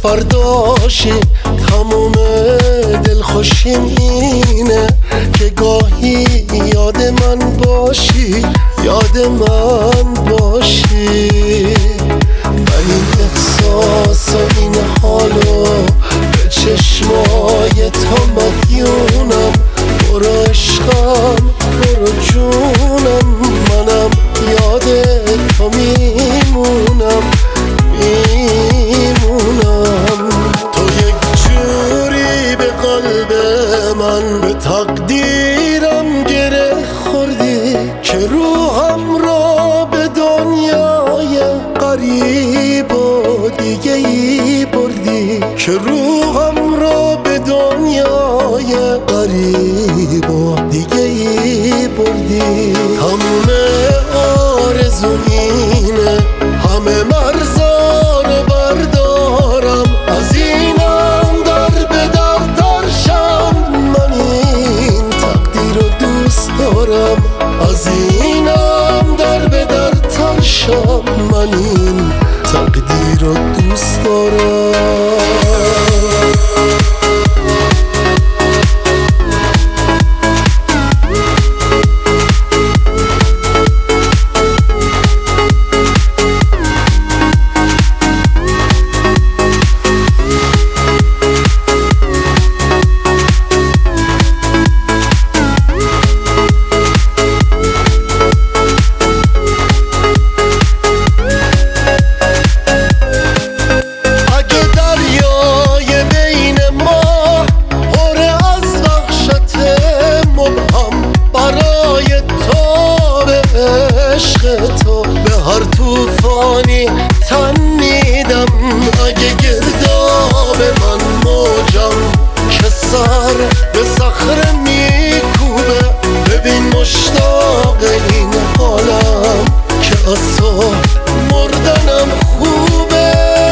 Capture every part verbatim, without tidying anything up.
فرداشی تموم دلخوشیم اینه که گاهی یاد من باشی، یاد من باشی. من این احساس و این حالو به چشمای تو مدیونم. برو عشقم برو جونم، منم یاد تو میمونم میمونم. تو یک جوری به قلب من، به تقدیرم گره خوردی که روحم را به دنیای غریب و دیگه ای بردی، که روحم را به دنیای غریب و دیگه ای بردی. تموم آرزوم اینه همه مرزا رو بردارم، از اینم در به در درشم. من این تقدیر رو دوست دارم، از اینم در به در ترشم. من این تقدیر رو دوست دارم. تو به هر توفانی تن میدم، اگه گرداب من موجم که سر به صخره میکوبه. ببین مشتاق این حالم که از تو مردنم خوبه.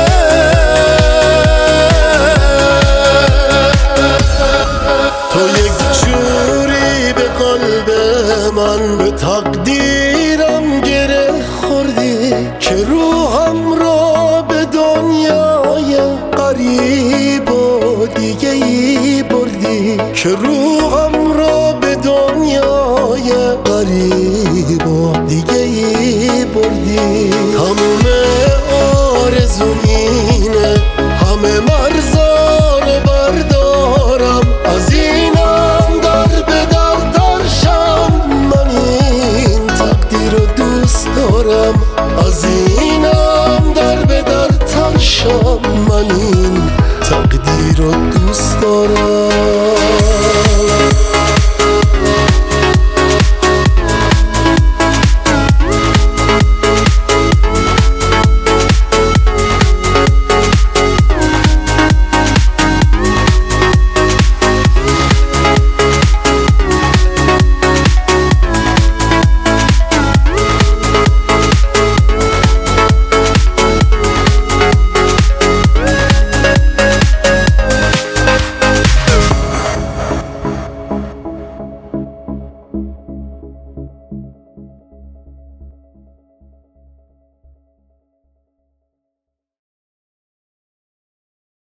تو یک جوری به قلب من، به تقدیرم گره خوردی که روحم را به دنیای غریب و دیگه ای بردی، که روحم را به دنیای غریب و دیگه ای بردی. تموم آرزوم اینه همه مرزا رو بردارم، از اینم در به در درشم. من این تقدیر رو دوست دارم، از اینم در به در ترشم. من این تقدیر رو دوست دارم.